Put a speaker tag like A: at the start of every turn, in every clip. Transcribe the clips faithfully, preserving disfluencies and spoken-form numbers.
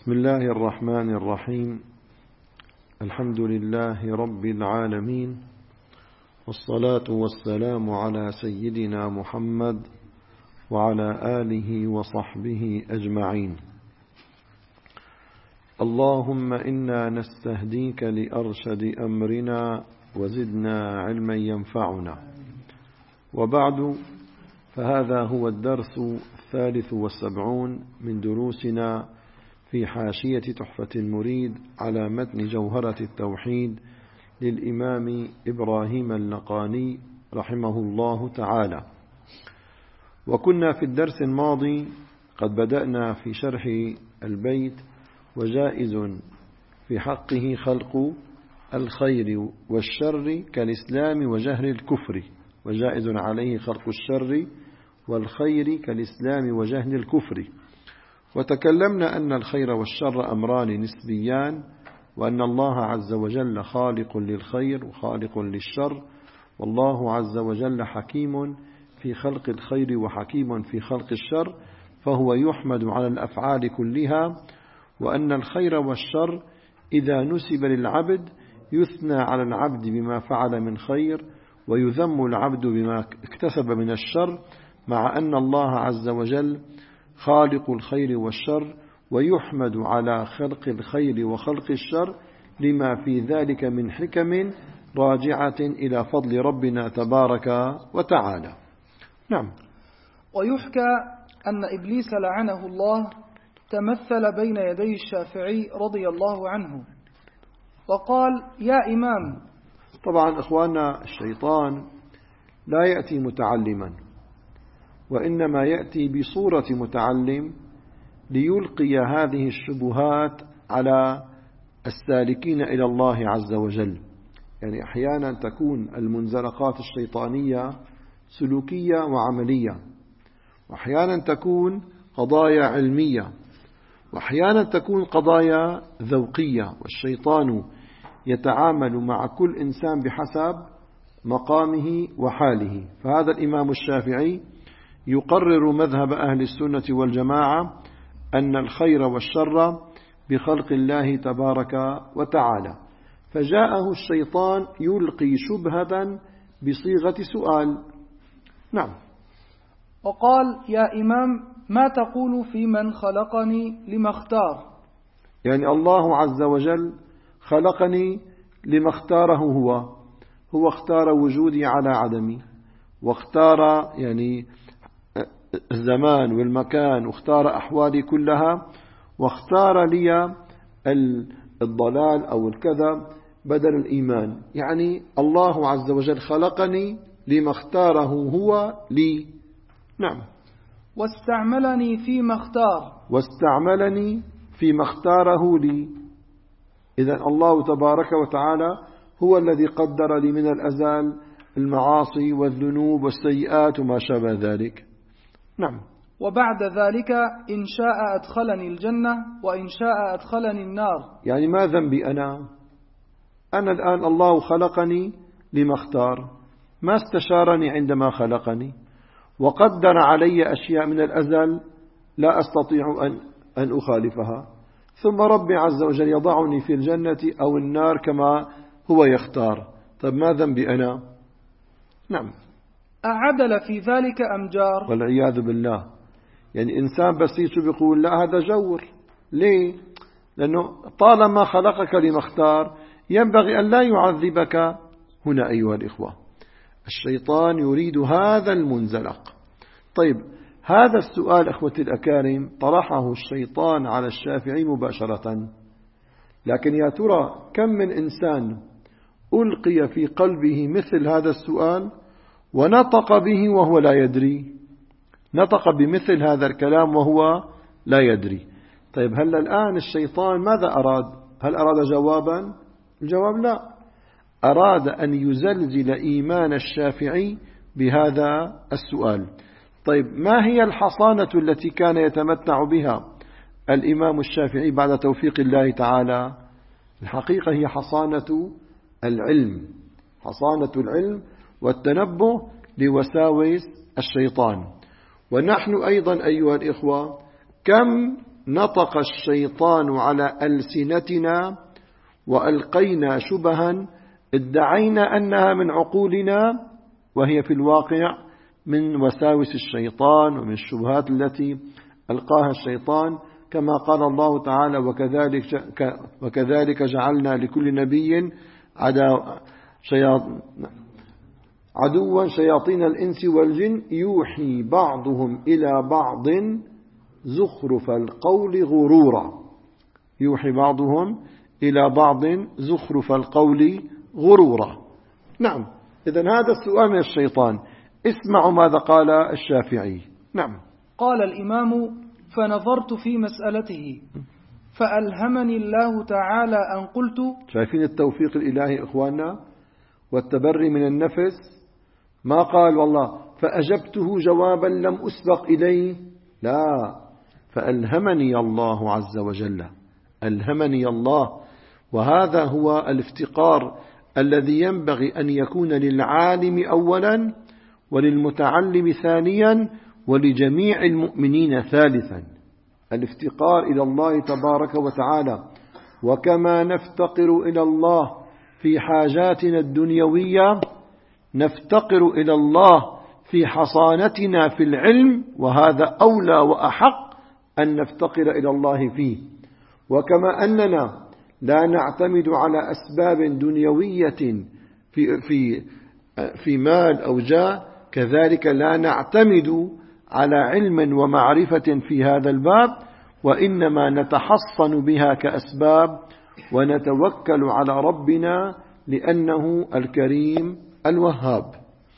A: بسم الله الرحمن الرحيم. الحمد لله رب العالمين، والصلاة والسلام على سيدنا محمد وعلى آله وصحبه أجمعين. اللهم إنا نستهديك لأرشد أمرنا وزدنا علما ينفعنا. وبعد، فهذا هو الدرس الثالث والسبعون من دروسنا في حاشية تحفة المريد على متن جوهرة التوحيد للإمام إبراهيم اللقاني رحمه الله تعالى. وكنا في الدرس الماضي قد بدأنا في شرح البيت: وجائز في حقه خلق الخير والشر كالإسلام وجهل الكفر. وجائز عليه خلق الشر والخير كالإسلام وجهل الكفر. وتكلمنا أن الخير والشر أمران نسبيان، وأن الله عز وجل خالق للخير وخالق للشر، والله عز وجل حكيم في خلق الخير وحكيم في خلق الشر، فهو يحمد على الأفعال كلها. وأن الخير والشر إذا نسب للعبد يثنى على العبد بما فعل من خير، ويذم العبد بما اكتسب من الشر، مع أن الله عز وجل خالق الخير والشر، ويحمد على خلق الخير وخلق الشر لما في ذلك من حكم راجعة إلى فضل ربنا تبارك وتعالى. نعم.
B: ويحكى أن إبليس لعنه الله تمثل بين يدي الشافعي رضي الله عنه وقال: يا إمام.
A: طبعا إخواننا، الشيطان لا يأتي متعلما، وإنما يأتي بصورة متعلم ليلقي هذه الشبهات على السالكين إلى الله عز وجل. يعني أحيانا تكون المنزلقات الشيطانية سلوكية وعملية، وأحيانا تكون قضايا علمية، وأحيانا تكون قضايا ذوقية، والشيطان يتعامل مع كل إنسان بحسب مقامه وحاله. فهذا الإمام الشافعي يقرر مذهب أهل السنة والجماعة أن الخير والشر بخلق الله تبارك وتعالى. فجاءه الشيطان يلقي شبهة بصيغة سؤال. نعم.
B: وقال: يا إمام، ما تقول في من خلقني لما اختار؟
A: يعني الله عز وجل خلقني لما اختاره هو هو اختار وجودي على عدمي، واختار يعني الزمان والمكان، واختار أحوالي كلها، واختار لي الضلال أو الكذب بدل الإيمان. يعني الله عز وجل خلقني لما اختاره هو لي. نعم.
B: واستعملني فيما اختار
A: واستعملني فيما اختاره لي. إذن الله تبارك وتعالى هو الذي قدر لي من الأزل المعاصي والذنوب والسيئات وما شابه ذلك. نعم.
B: وبعد ذلك إن شاء أدخلني الجنة وإن شاء أدخلني النار.
A: يعني ما ذنبي أنا؟ أنا الآن الله خلقني لما اختار، ما استشارني عندما خلقني، وقدر علي أشياء من الأزل لا أستطيع أن أن أخالفها، ثم ربي عز وجل يضعني في الجنة أو النار كما هو يختار. طب ما ذنبي أنا؟ نعم.
B: أعدل في ذلك أم جار؟
A: والعياذ بالله. يعني إنسان بسيط بيقول لا، هذا جور. ليه؟ لأنه طالما خلقك لما اختار ينبغي أن لا يعذبك. هنا أيها الإخوة، الشيطان يريد هذا المنزلق. طيب، هذا السؤال أخوتي الأكارم طرحه الشيطان على الشافعي مباشرة، لكن يا ترى كم من إنسان ألقي في قلبه مثل هذا السؤال ونطق به وهو لا يدري، نطق بمثل هذا الكلام وهو لا يدري. طيب، هل الآن الشيطان ماذا أراد؟ هل أراد جوابا؟ الجواب لا، أراد أن يزلزل إيمان الشافعي بهذا السؤال. طيب، ما هي الحصانة التي كان يتمتع بها الإمام الشافعي بعد توفيق الله تعالى؟ الحقيقة هي حصانة العلم، حصانة العلم والتنبه لوساوس الشيطان. ونحن أيضا أيها الإخوة كم نطق الشيطان على ألسنتنا وألقينا شبها ادعينا أنها من عقولنا وهي في الواقع من وساوس الشيطان ومن الشبهات التي ألقاها الشيطان، كما قال الله تعالى وكذلك, وكذلك جعلنا لكل نبي عدوا شياطين الإنس والجن يوحي بعضهم إلى بعض زخرف القول غرورا. يوحي بعضهم إلى بعض زخرف القول غرورا. نعم، إذن هذا السؤال من الشيطان. اسمعوا ماذا قال الشافعي. نعم.
B: قال الإمام: فنظرت في مسألته فألهمني الله تعالى أن قلت.
A: شايفين التوفيق الإلهي إخواننا والتبري من النفس؟ ما قال والله فأجبته جوابا لم أسبق إليه، لا، فألهمني الله عز وجل، ألهمني الله. وهذا هو الافتقار الذي ينبغي أن يكون للعالم أولا وللمتعلم ثانيا ولجميع المؤمنين ثالثا، الافتقار إلى الله تبارك وتعالى. وكما نفتقر إلى الله في حاجاتنا الدنيوية نفتقر إلى الله في حصانتنا في العلم، وهذا أولى وأحق أن نفتقر إلى الله فيه. وكما أننا لا نعتمد على أسباب دنيوية في, في, في مال أو جاه، كذلك لا نعتمد على علم ومعرفة في هذا الباب، وإنما نتحصن بها كأسباب ونتوكل على ربنا لأنه الكريم الوهاب.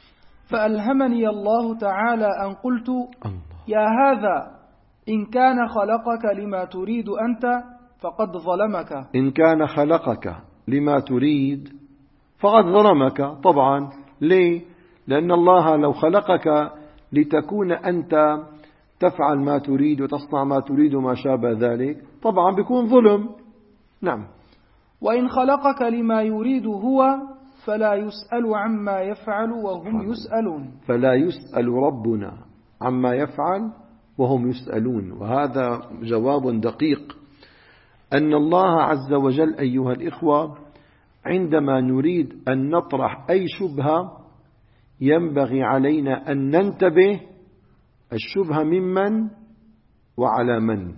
B: فألهمني الله تعالى أن قلت: يا هذا إن كان خلقك لما تريد أنت فقد ظلمك.
A: إن كان خلقك لما تريد فقد ظلمك. طبعا ليه؟ لأن الله لو خلقك لتكون أنت تفعل ما تريد وتصنع ما تريد وما شابه ذلك طبعا بيكون ظلم. نعم.
B: وإن خلقك لما يريد هو فلا يسأل عما يفعل وهم يسألون.
A: فلا يسأل ربنا عما يفعل وهم يسألون. وهذا جواب دقيق، أن الله عز وجل أيها الإخوة عندما نريد أن نطرح أي شبهة ينبغي علينا أن ننتبه الشبهة ممن وعلى من.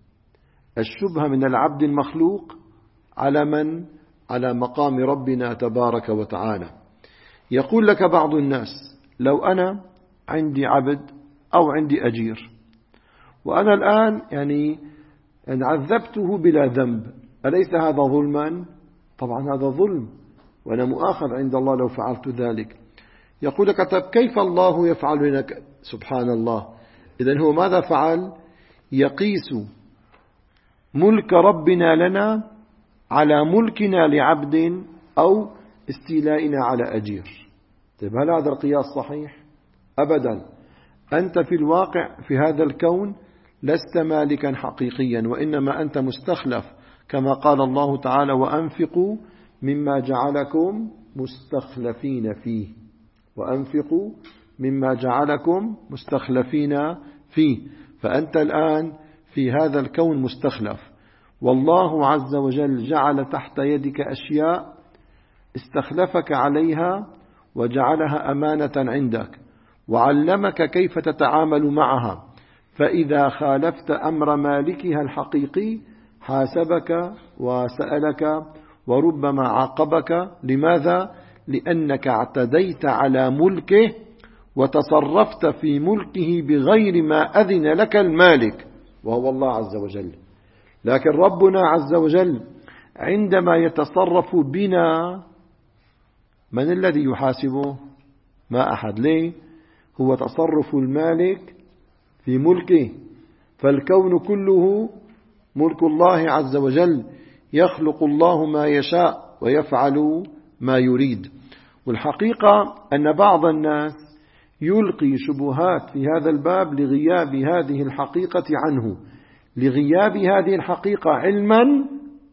A: الشبهة من العبد المخلوق على من؟ على مقام ربنا تبارك وتعالى. يقول لك بعض الناس لو أنا عندي عبد أو عندي أجير وأنا الآن يعني عذبته بلا ذنب، أليس هذا ظلما؟ طبعا هذا ظلم وأنا مؤاخذ عند الله لو فعلت ذلك. يقول لك طب كيف الله يفعل لك؟ سبحان الله. إذن هو ماذا فعل؟ يقيس ملك ربنا لنا على ملكنا لعبد أو استيلائنا على أجير. طيب هل هذا القياس صحيح؟ أبدا. أنت في الواقع في هذا الكون لست مالكا حقيقيا، وإنما أنت مستخلف، كما قال الله تعالى وأنفقوا مما جعلكم مستخلفين فيه. وأنفقوا مما جعلكم مستخلفين فيه. فأنت الآن في هذا الكون مستخلف، والله عز وجل جعل تحت يدك أشياء استخلفك عليها وجعلها أمانة عندك وعلمك كيف تتعامل معها، فإذا خالفت أمر مالكها الحقيقي حاسبك وسألك وربما عاقبك. لماذا؟ لأنك اعتديت على ملكه وتصرفت في ملكه بغير ما أذن لك المالك وهو الله عز وجل. لكن ربنا عز وجل عندما يتصرف بنا من الذي يحاسبه؟ ما أحد. ليه؟ هو تصرف المالك في ملكه، فالكون كله ملك الله عز وجل، يخلق الله ما يشاء ويفعل ما يريد. والحقيقة أن بعض الناس يلقي شبهات في هذا الباب لغياب هذه الحقيقة عنه، لغياب هذه الحقيقة علما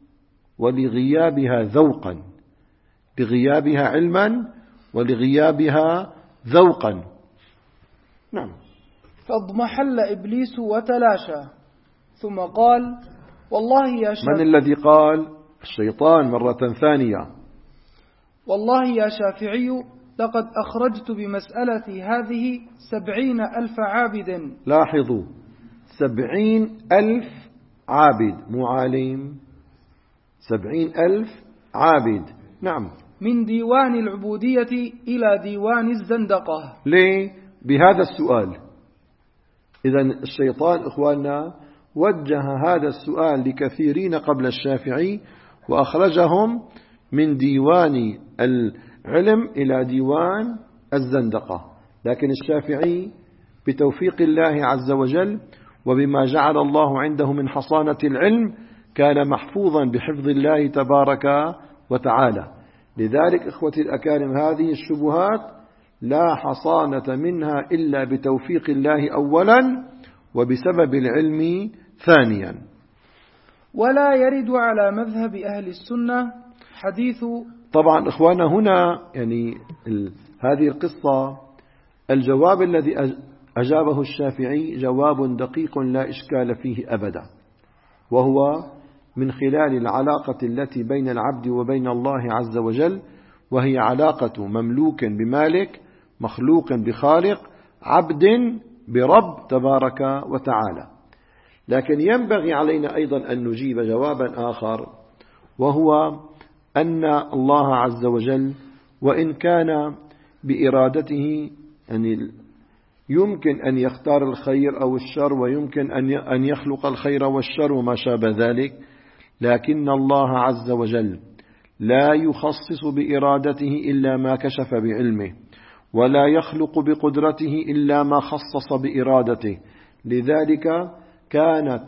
A: ولغيابها ذوقا، لغيابها علما ولغيابها ذوقا. نعم.
B: فاضمحل إبليس وتلاشى ثم قال والله يا شافعي.
A: من الذي قال؟ الشيطان مرة ثانية.
B: والله يا شافعي لقد أخرجت بمسألتي هذه سبعين ألف عابد.
A: لاحظوا، سبعين ألف عابد، مو عالم، سبعين ألف عابد. نعم.
B: من ديوان العبودية إلى ديوان الزندقة.
A: ليه؟ بهذا السؤال. إذن الشيطان إخواننا وجه هذا السؤال لكثيرين قبل الشافعي وأخرجهم من ديوان العلم إلى ديوان الزندقة. لكن الشافعي بتوفيق الله عز وجل وبما جعل الله عنده من حصانة العلم كان محفوظا بحفظ الله تبارك وتعالى. لذلك إخوتي الأكارم هذه الشبهات لا حصانة منها إلا بتوفيق الله أولا وبسبب العلم ثانيا.
B: ولا يرد على مذهب أهل السنة حديث.
A: طبعا إخوانا هنا يعني هذه القصة الجواب الذي أجابه الشافعي جواب دقيق لا إشكال فيه أبدا، وهو من خلال العلاقة التي بين العبد وبين الله عز وجل، وهي علاقة مملوك بمالك، مخلوق بخالق، عبد برب تبارك وتعالى. لكن ينبغي علينا أيضا أن نجيب جوابا آخر، وهو أن الله عز وجل وإن كان بإرادته يعني يمكن أن يختار الخير أو الشر، ويمكن أن يخلق الخير والشر وما شابه ذلك، لكن الله عز وجل لا يخصص بإرادته إلا ما كشف بعلمه، ولا يخلق بقدرته إلا ما خصص بإرادته. لذلك كانت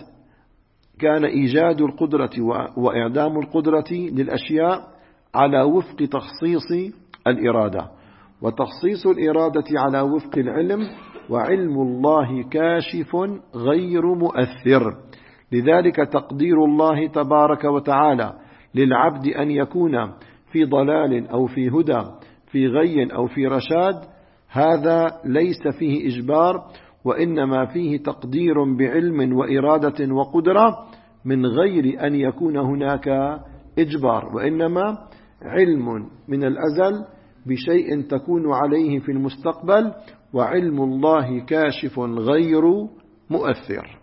A: كان إيجاد القدرة وإعدام القدرة للأشياء على وفق تخصيص الإرادة، وتخصيص الإرادة على وفق العلم، وعلم الله كاشف غير مؤثر. لذلك تقدير الله تبارك وتعالى للعبد أن يكون في ضلال أو في هدى، في غي أو في رشاد، هذا ليس فيه إجبار، وإنما فيه تقدير بعلم وإرادة وقدرة من غير أن يكون هناك إجبار، وإنما علم من الأزل بشيء تكون عليه في المستقبل، وعلم الله كاشف غير مؤثر.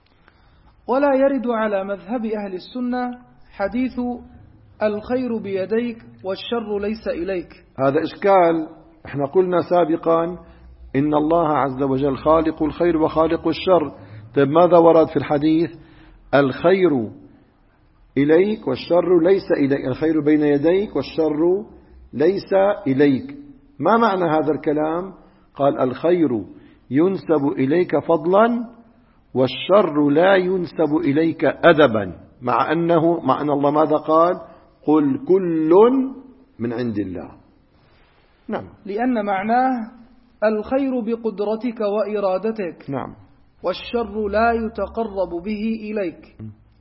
B: ولا يرد على مذهب أهل السنة حديث الخير بيديك والشر ليس إليك.
A: هذا إشكال. احنا قلنا سابقا إن الله عز وجل خالق الخير وخالق الشر. طيب ماذا ورد في الحديث؟ الخير إليك والشر ليس إليك، الخير بين يديك والشر ليس إليك. ما معنى هذا الكلام؟ قال الخير ينسب إليك فضلا والشر لا ينسب إليك أدبا، مع أنه مع أن الله ماذا قال؟ قل كل من عند الله. نعم.
B: لأن معناه الخير بقدرتك وإرادتك.
A: نعم.
B: والشر لا يتقرب به إليك.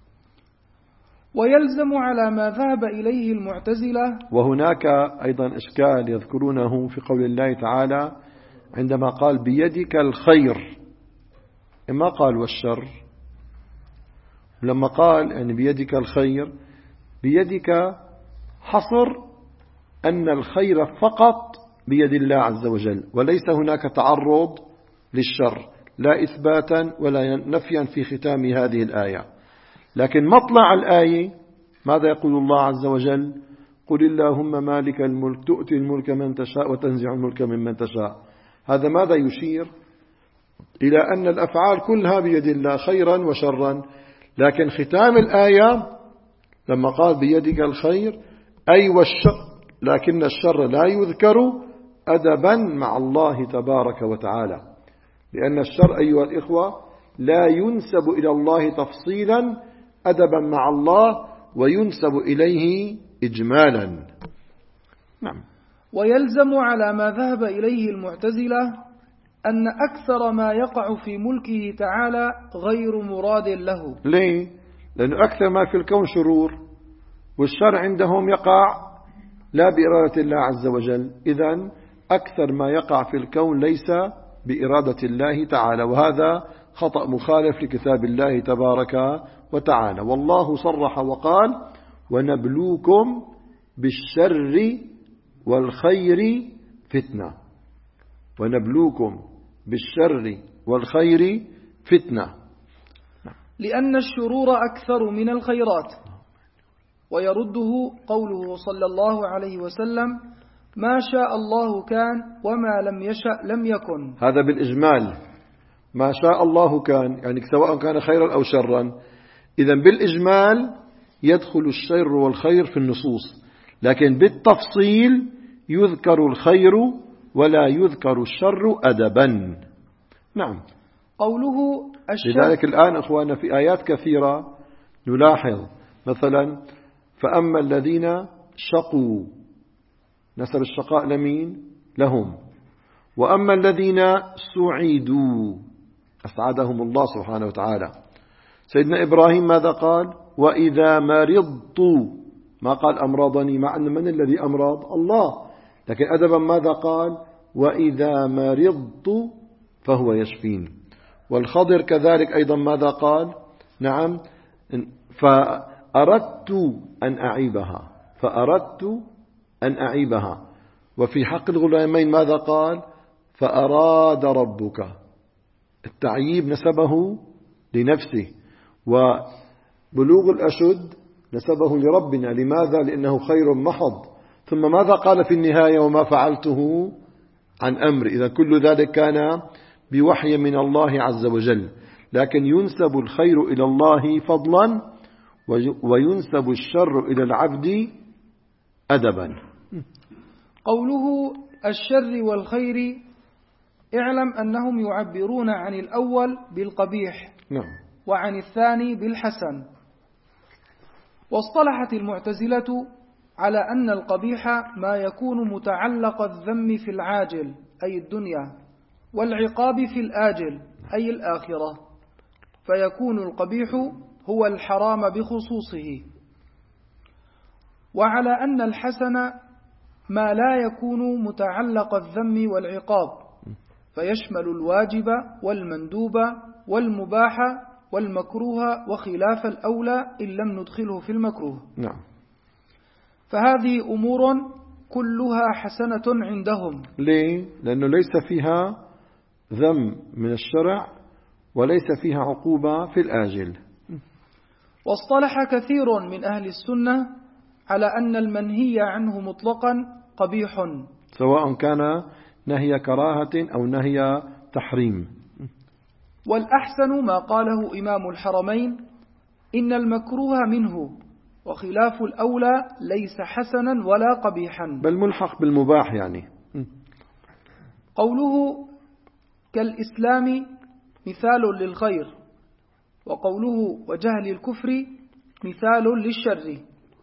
B: ويلزم على ما ذهب إليه المعتزلة.
A: وهناك أيضا إشكال يذكرونه في قول الله تعالى عندما قال بيدك الخير، ما قال والشر. لما قال يعني بيدك الخير، بيدك حصر أن الخير فقط بيد الله عز وجل، وليس هناك تعرض للشر، لا إثباتا ولا نفيا في ختام هذه الآية. لكن مطلع الآية ماذا يقول الله عز وجل؟ قل اللهم مالك الملك تؤتي الملك من تشاء وتنزع الملك ممن تشاء. هذا ماذا يشير؟ إلى أن الأفعال كلها بيد الله خيرا وشرا. لكن ختام الآية لما قال بيدك الخير أي والشر، لكن الشر لا يذكر أدبا مع الله تبارك وتعالى، لأن الشر أيها الإخوة لا ينسب إلى الله تفصيلا أدبا مع الله، وينسب إليه إجمالا. نعم.
B: ويلزم على ما ذهب إليه المعتزلة أن أكثر ما يقع في ملكه تعالى غير مراد له.
A: ليه؟ لأنه أكثر ما في الكون شرور، والشر عندهم يقع لا بإرادة الله عز وجل. إذن أكثر ما يقع في الكون ليس بإرادة الله تعالى، وهذا خطأ مخالف لكتاب الله تبارك وتعالى. والله صرح وقال ونبلوكم بالشر والخير فتنة، ونبلوكم بالشر والخير فتنة،
B: لأن الشرور أكثر من الخيرات. ويرده قوله صلى الله عليه وسلم ما شاء الله كان وما لم يشأ لم يكن.
A: هذا بالإجمال، ما شاء الله كان، يعني سواء كان خيرا أو شرا. إذن بالإجمال يدخل الشر والخير في النصوص، لكن بالتفصيل يذكر الخير ولا يذكر الشر أدبا. نعم.
B: قوله الشر.
A: لذلك الآن أخوانا في آيات كثيرة نلاحظ مثلا فأما الذين شقوا، نسب الشقاء لمين؟ لهم. وأما الذين سعيدوا أسعدهم الله سبحانه وتعالى. سيدنا إبراهيم ماذا قال؟ وإذا مرضت، ما قال أمراضني، مع أن من الذي أمراض؟ الله، لكن أدبا ماذا قال؟ وإذا مرضت فهو يشفين. والخضر كذلك أيضا ماذا قال؟ نعم، فأردت أن أعيبها، فأردت أن أعيبها. وفي حق الغلامين ماذا قال؟ فأراد ربك، التعييب نسبه لنفسه، وبلوغ الأشد نسبه لربنا. لماذا؟ لأنه خير محض. ثم ماذا قال في النهاية؟ وما فعلته عن أمر. إذا كل ذلك كان بوحي من الله عز وجل، لكن ينسب الخير إلى الله فضلا وينسب الشر إلى العبد أدبا.
B: قوله الشر والخير اعلم أنهم يعبرون عن الأول بالقبيح،
A: نعم،
B: وعن الثاني بالحسن. واصطلحت المعتزلة على أن القبيح ما يكون متعلق الذم في العاجل أي الدنيا، والعقاب في الآجل أي الآخرة، فيكون القبيح هو الحرام بخصوصه. وعلى أن الحسن ما لا يكون متعلق الذم والعقاب، فيشمل الواجب والمندوب والمباح والمكروه وخلاف الأولى إن لم ندخله في المكروه.
A: نعم.
B: فهذه أمور كلها حسنة عندهم.
A: ليه؟ لأنه ليس فيها ذم من الشرع وليس فيها عقوبة في الآجل.
B: واصطلح كثير من أهل السنة على أن المنهي عنه مطلقا قبيح،
A: سواء كان نهي كراهة أو نهي تحريم.
B: والأحسن ما قاله إمام الحرمين إن المكروه منه، وخلاف الأولى ليس حسنا ولا قبيحا،
A: بل ملحق بالمباح. يعني
B: قوله كالإسلام مثال للخير، وقوله وجهل الكفر مثال للشر،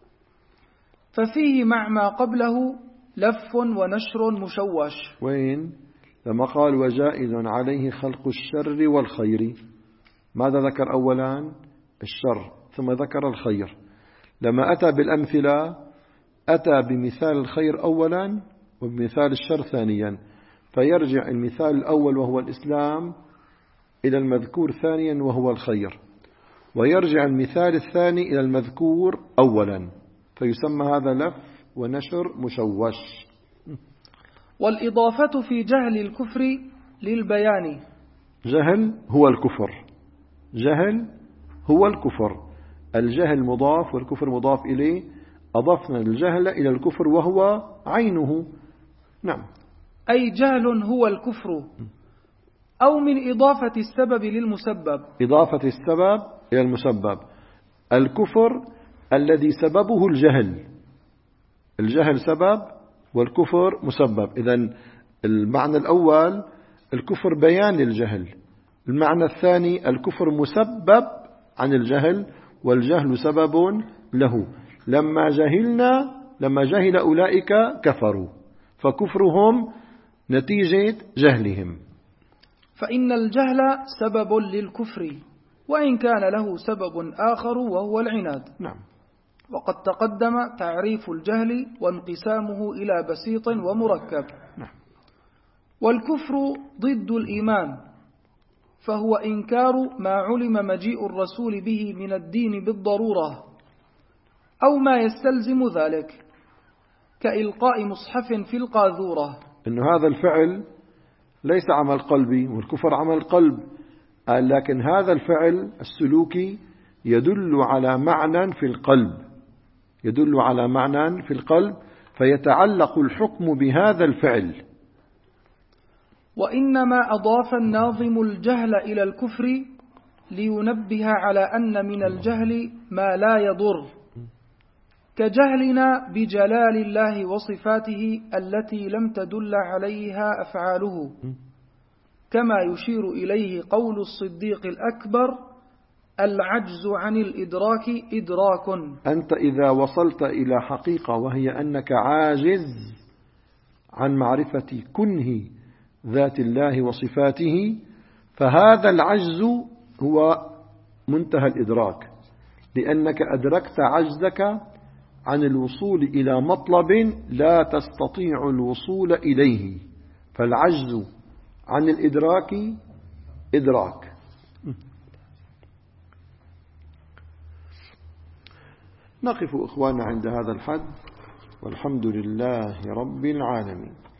B: ففيه مع ما قبله لف ونشر مشوش.
A: وين؟ لما قال وجائز عليه خلق الشر والخير، ماذا ذكر أولا؟ الشر، ثم ذكر الخير. لما أتى بالأمثلة أتى بمثال الخير أولا وبمثال الشر ثانيا، فيرجع المثال الأول وهو الإسلام إلى المذكور ثانيا وهو الخير، ويرجع المثال الثاني إلى المذكور أولا، فيسمى هذا لف ونشر مشوش.
B: والإضافة في جهل الكفر للبيان.
A: جهل هو الكفر، جهل هو الكفر، الجهل مضاف والكفر مضاف إليه، أضفنا الجهل إلى الكفر وهو عينه. نعم.
B: أي جهل هو الكفر، أو من إضافة السبب للمسبب.
A: إضافة السبب إلى المسبب. الكفر الذي سببه الجهل، الجهل سبب والكفر مسبب. إذن المعنى الأول الكفر بيان للجهل، المعنى الثاني الكفر مسبب عن الجهل والجهل سبب له. لما جهلنا لما جهل أولئك كفروا، فكفرهم نتيجة جهلهم.
B: فإن الجهل سبب للكفر، وإن كان له سبب آخر وهو العناد.
A: نعم.
B: وقد تقدم تعريف الجهل وانقسامه إلى بسيط ومركب.
A: نعم.
B: والكفر ضد الإيمان، فهو إنكار ما علم مجيء الرسول به من الدين بالضرورة أو ما يستلزم ذلك، كإلقاء مصحف في القاذورة.
A: إن هذا الفعل ليس عمل قلبي، والكفر عمل قلب، لكن هذا الفعل السلوكي يدل على معنى في القلب، يدل على معنى في القلب، فيتعلق الحكم بهذا الفعل.
B: وإنما أضاف الناظم الجهل إلى الكفر لينبه على أن من الجهل ما لا يضر، كجهلنا بجلال الله وصفاته التي لم تدل عليها أفعاله، كما يشير إليه قول الصديق الأكبر: العجز عن الإدراك إدراك.
A: أنت إذا وصلت إلى حقيقة وهي أنك عاجز عن معرفة كنه ذات الله وصفاته، فهذا العجز هو منتهى الإدراك، لأنك أدركت عجزك عن الوصول إلى مطلب لا تستطيع الوصول إليه، فالعجز عن الإدراك إدراك. نقف إخوانا عند هذا الحد، والحمد لله رب العالمين.